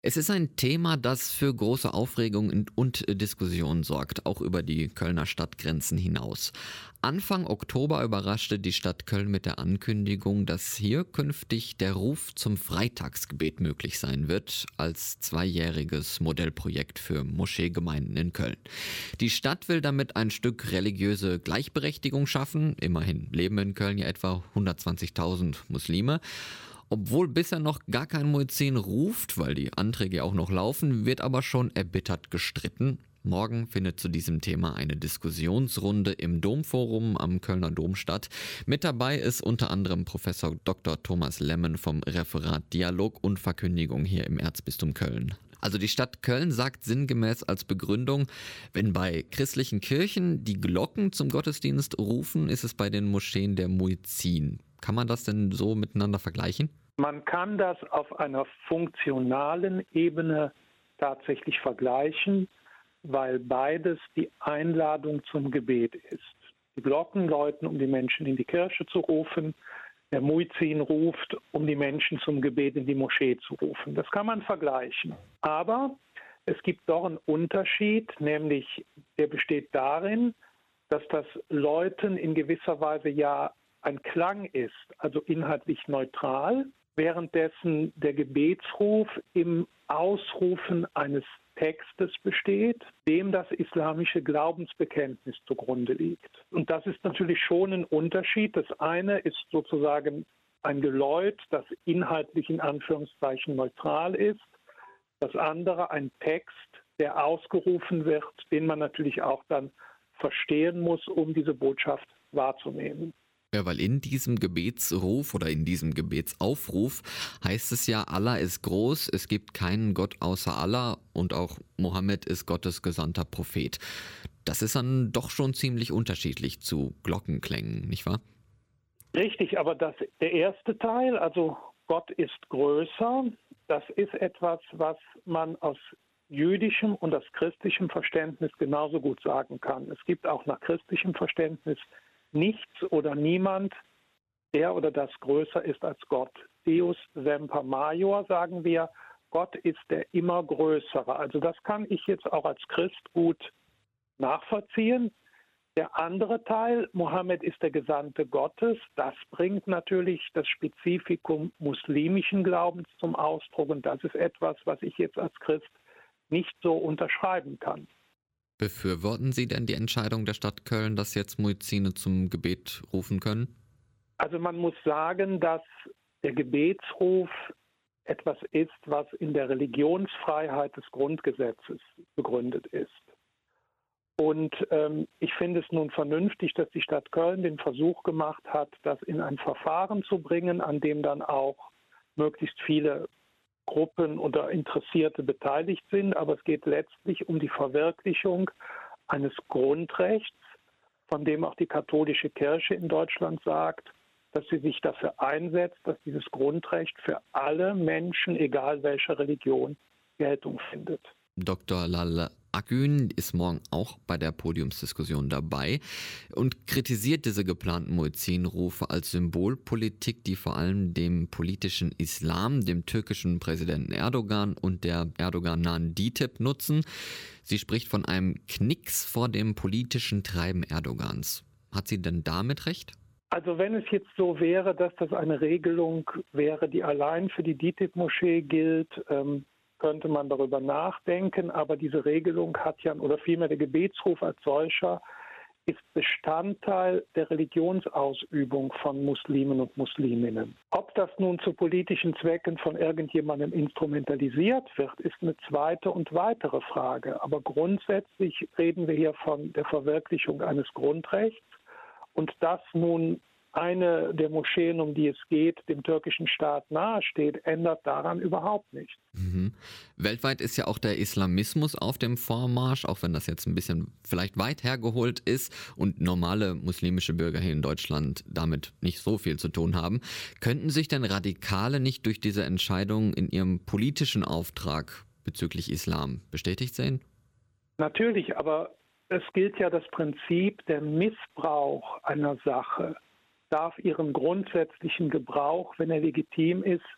Es ist ein Thema, das für große Aufregung und Diskussionen sorgt, auch über die Kölner Stadtgrenzen hinaus. Anfang Oktober überraschte die Stadt Köln mit der Ankündigung, dass hier künftig der Ruf zum Freitagsgebet möglich sein wird, als zweijähriges Modellprojekt für Moscheegemeinden in Köln. Die Stadt will damit ein Stück religiöse Gleichberechtigung schaffen. Immerhin leben in Köln ja etwa 120.000 Muslime. Obwohl bisher noch gar kein Muezzin ruft, weil die Anträge ja auch noch laufen, wird aber schon erbittert gestritten. Morgen findet zu diesem Thema eine Diskussionsrunde im Domforum am Kölner Dom statt. Mit dabei ist unter anderem Professor Dr. Thomas Lemmen vom Referat Dialog und Verkündigung hier im Erzbistum Köln. Also die Stadt Köln sagt sinngemäß als Begründung, wenn bei christlichen Kirchen die Glocken zum Gottesdienst rufen, ist es bei den Moscheen der Muezzin. Kann man das denn so miteinander vergleichen? Man kann das auf einer funktionalen Ebene tatsächlich vergleichen, weil beides die Einladung zum Gebet ist. Die Glocken läuten, um die Menschen in die Kirche zu rufen. Der Muezzin ruft, um die Menschen zum Gebet in die Moschee zu rufen. Das kann man vergleichen. Aber es gibt doch einen Unterschied, nämlich der besteht darin, dass das Läuten in gewisser Weise ja ein Klang ist, also inhaltlich neutral, währenddessen der Gebetsruf im Ausrufen eines Textes besteht, dem das islamische Glaubensbekenntnis zugrunde liegt. Und das ist natürlich schon ein Unterschied. Das eine ist sozusagen ein Geläut, das inhaltlich in Anführungszeichen neutral ist. Das andere ein Text, der ausgerufen wird, den man natürlich auch dann verstehen muss, um diese Botschaft wahrzunehmen. Ja, weil in diesem Gebetsruf oder in diesem Gebetsaufruf heißt es ja, Allah ist groß, es gibt keinen Gott außer Allah und auch Mohammed ist Gottes gesandter Prophet. Das ist dann doch schon ziemlich unterschiedlich zu Glockenklängen, nicht wahr? Richtig, aber der erste Teil, also Gott ist größer, das ist etwas, was man aus jüdischem und aus christlichem Verständnis genauso gut sagen kann. Es gibt auch nach christlichem Verständnis nichts oder niemand, der oder das größer ist als Gott. Deus semper major, sagen wir. Gott ist der immer Größere. Also das kann ich jetzt auch als Christ gut nachvollziehen. Der andere Teil, Mohammed ist der Gesandte Gottes, das bringt natürlich das Spezifikum muslimischen Glaubens zum Ausdruck. Und das ist etwas, was ich jetzt als Christ nicht so unterschreiben kann. Befürworten Sie denn die Entscheidung der Stadt Köln, dass jetzt Muezzine zum Gebet rufen können? Also man muss sagen, dass der Gebetsruf etwas ist, was in der Religionsfreiheit des Grundgesetzes begründet ist. Und ich finde es nun vernünftig, dass die Stadt Köln den Versuch gemacht hat, das in ein Verfahren zu bringen, an dem dann auch möglichst viele Gruppen oder Interessierte beteiligt sind. Aber es geht letztlich um die Verwirklichung eines Grundrechts, von dem auch die katholische Kirche in Deutschland sagt, dass sie sich dafür einsetzt, dass dieses Grundrecht für alle Menschen, egal welcher Religion, Geltung findet. Dr. Lal Akgün ist morgen auch bei der Podiumsdiskussion dabei und kritisiert diese geplanten Muezzinrufe als Symbolpolitik, die vor allem dem politischen Islam, dem türkischen Präsidenten Erdogan und der Erdogan-nahen DİTİB nutzen. Sie spricht von einem Knicks vor dem politischen Treiben Erdogans. Hat sie denn damit recht? Also wenn es jetzt so wäre, dass das eine Regelung wäre, die allein für die DİTİB-Moschee gilt, könnte man darüber nachdenken, aber diese Regelung hat ja, oder vielmehr der Gebetsruf als solcher, ist Bestandteil der Religionsausübung von Muslimen und Musliminnen. Ob das nun zu politischen Zwecken von irgendjemandem instrumentalisiert wird, ist eine zweite und weitere Frage. Aber grundsätzlich reden wir hier von der Verwirklichung eines Grundrechts und das nun eine der Moscheen, um die es geht, dem türkischen Staat nahesteht, ändert daran überhaupt nichts. Mhm. Weltweit ist ja auch der Islamismus auf dem Vormarsch, auch wenn das jetzt ein bisschen vielleicht weit hergeholt ist und normale muslimische Bürger hier in Deutschland damit nicht so viel zu tun haben. Könnten sich denn Radikale nicht durch diese Entscheidung in ihrem politischen Auftrag bezüglich Islam bestätigt sehen? Natürlich, aber es gilt ja das Prinzip, der Missbrauch einer Sache darf ihren grundsätzlichen Gebrauch, wenn er legitim ist,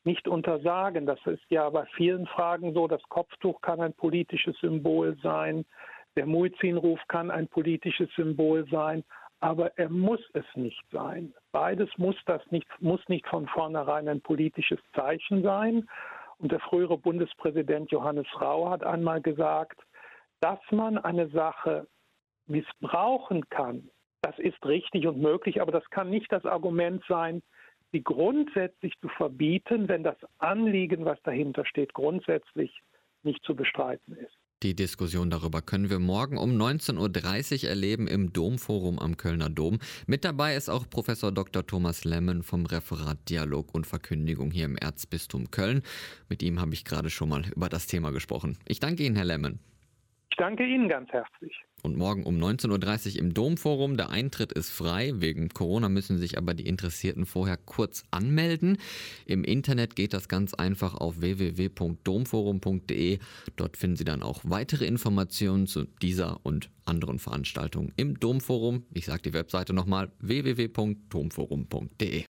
nicht untersagen. Das ist ja bei vielen Fragen so. Das Kopftuch kann ein politisches Symbol sein. Der Muezzinruf kann ein politisches Symbol sein. Aber er muss es nicht sein. Beides muss nicht von vornherein ein politisches Zeichen sein. Und der frühere Bundespräsident Johannes Rau hat einmal gesagt, dass man eine Sache missbrauchen kann, das ist richtig und möglich, aber das kann nicht das Argument sein, sie grundsätzlich zu verbieten, wenn das Anliegen, was dahinter steht, grundsätzlich nicht zu bestreiten ist. Die Diskussion darüber können wir morgen um 19.30 Uhr erleben im Domforum am Kölner Dom. Mit dabei ist auch Professor Dr. Thomas Lemmen vom Referat Dialog und Verkündigung hier im Erzbistum Köln. Mit ihm habe ich gerade schon mal über das Thema gesprochen. Ich danke Ihnen, Herr Lemmen. Ich danke Ihnen ganz herzlich. Und morgen um 19.30 Uhr im Domforum. Der Eintritt ist frei. Wegen Corona müssen sich aber die Interessierten vorher kurz anmelden. Im Internet geht das ganz einfach auf www.domforum.de. Dort finden Sie dann auch weitere Informationen zu dieser und anderen Veranstaltungen im Domforum. Ich sage die Webseite nochmal: www.domforum.de.